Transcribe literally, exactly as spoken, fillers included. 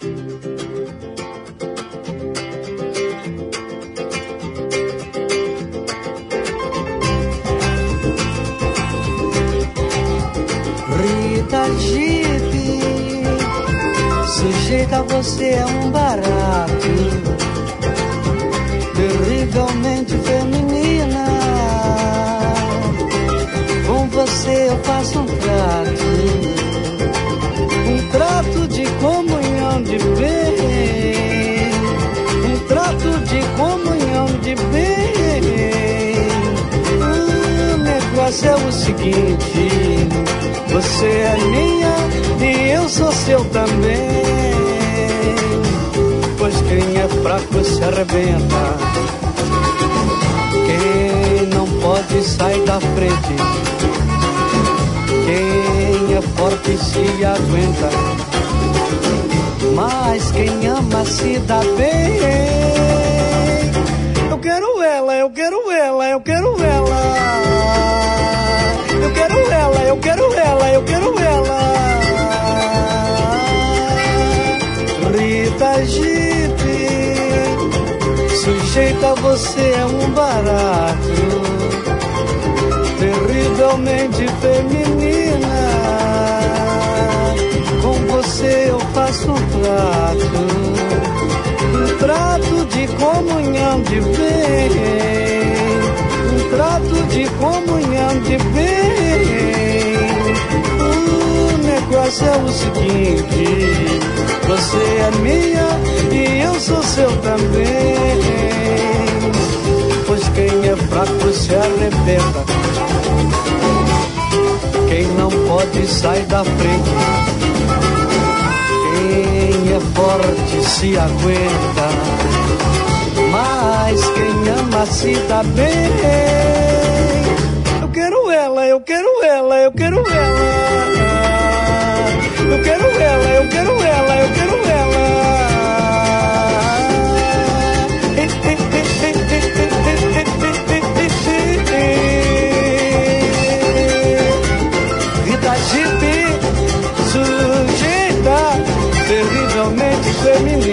Rita Jeep, sujeita, você é um barato, terrivelmente feminina. Com você eu faço um trato, um trato de comunhão de bem, um trato de comunhão de bem. O negócio é o seguinte: você é minha e eu sou seu também. Pois quem é fraco se arrebenta, quem não pode sai da frente, quem é forte se aguenta, mas quem ama se dá bem. Eu quero ela, eu quero ela, eu quero ela, eu quero ela, eu quero ela, eu quero ela. Rita Jeep, sujeita, você é um barato, terrivelmente feminina. Com você eu faço um trato, um trato de comunhão de bem, um trato de comunhão de bem. O negócio é o seguinte: você é minha e eu sou seu também. Pois quem é fraco se arrebenta, quem não pode sai da frente, quem é forte se aguenta, mas quem ama se dá bem. Eu quero ela, eu quero ela, eu quero ela, eu quero ela, eu quero ela, eu quero ela. Rita Jeep, sujeita, terrivelmente feminina.